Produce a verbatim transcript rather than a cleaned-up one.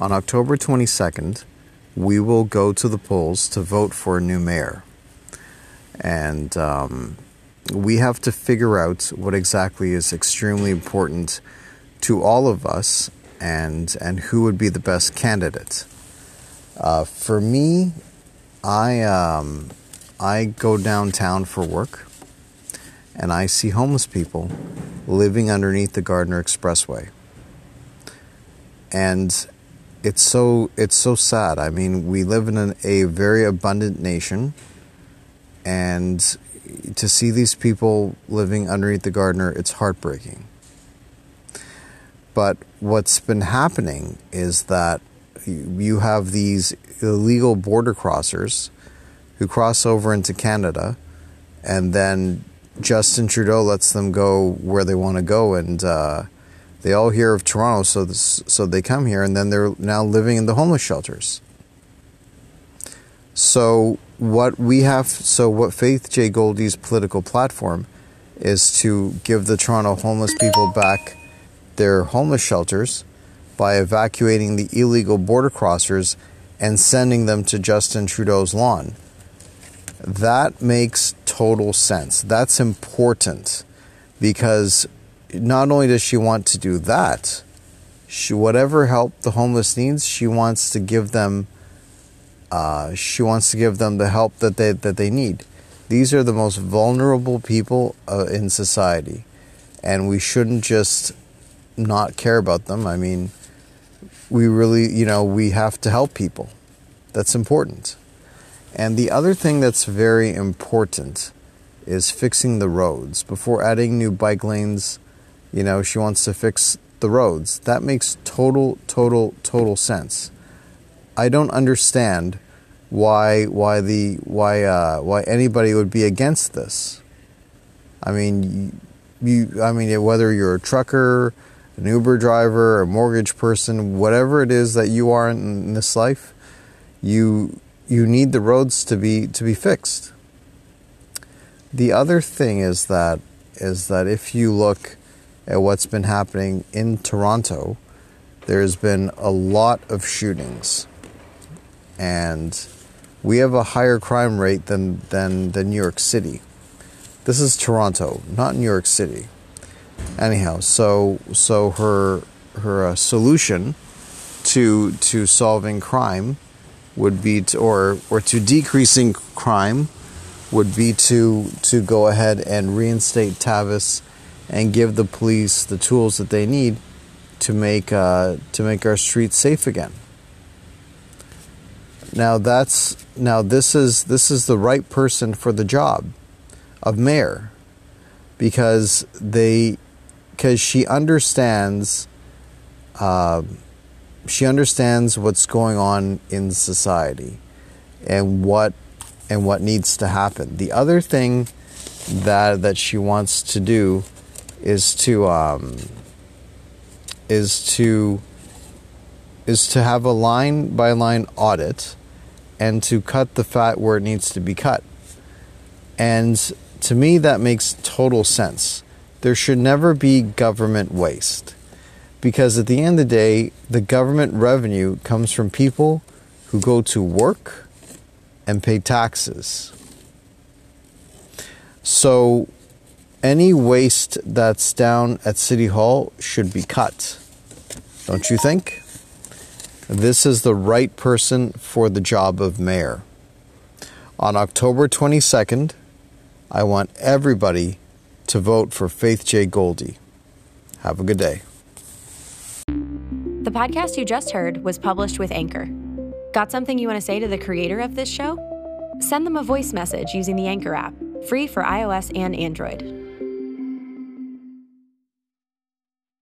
on October twenty-second, we will go to the polls to vote for a new mayor. And um, we have to figure out what exactly is extremely important to all of us and and who would be the best candidate. Uh, for me, I um, I go downtown for work, and I see homeless people living underneath the Gardiner Expressway. And it's so it's so sad. I mean, we live in an, a very abundant nation, and to see these people living underneath the Gardiner, it's heartbreaking. But what's been happening is that you have these illegal border crossers who cross over into Canada, and then Justin Trudeau lets them go where they want to go, and uh, they all hear of Toronto, so this, so they come here, and then they're now living in the homeless shelters. So what we have, so what Faith J. Goldie's political platform is to give the Toronto homeless people back their homeless shelters by evacuating the illegal border crossers and sending them to Justin Trudeau's lawn. That makes total sense. That's important, because not only does she want to do that, she, whatever help the homeless needs, she wants to give them. Uh, she wants to give them the help that they that they need. These are the most vulnerable people uh, in society, and we shouldn't just not care about them. I mean, we really, you know, we have to help people. That's important. And the other thing that's very important is fixing the roads. Before adding new bike lanes, you know, she wants to fix the roads. That makes total, total, total sense. I don't understand why why the why uh, why anybody would be against this. I mean, you, you I mean, whether you're a trucker, an Uber driver, a mortgage person, whatever it is that you are in, in this life, you you need the roads to be to be fixed. The other thing is that is that if you look at what's been happening in Toronto, there's been a lot of shootings, and we have a higher crime rate than than, than New York City. This is Toronto, not New York City. Anyhow, so so her her uh, solution to to solving crime would be to, or or to decreasing crime would be to to go ahead and reinstate Tavis and give the police the tools that they need to make uh, to make our streets safe again. Now that's now this is this is the right person for the job of mayor, because they because she understands uh, she understands what's going on in society and what and what needs to happen. The other thing that that she wants to do is to um, is to is to have a line by line audit and to cut the fat where it needs to be cut. And to me, that makes total sense. There should never be government waste, because at the end of the day, the government revenue comes from people who go to work and pay taxes. So any waste that's down at City Hall should be cut. Don't you think? This is the right person for the job of mayor. On October twenty-second, I want everybody to vote for Faith J. Goldie. Have a good day. The podcast you just heard was published with Anchor. Got something you want to say to the creator of this show? Send them a voice message using the Anchor app, free for iOS and Android.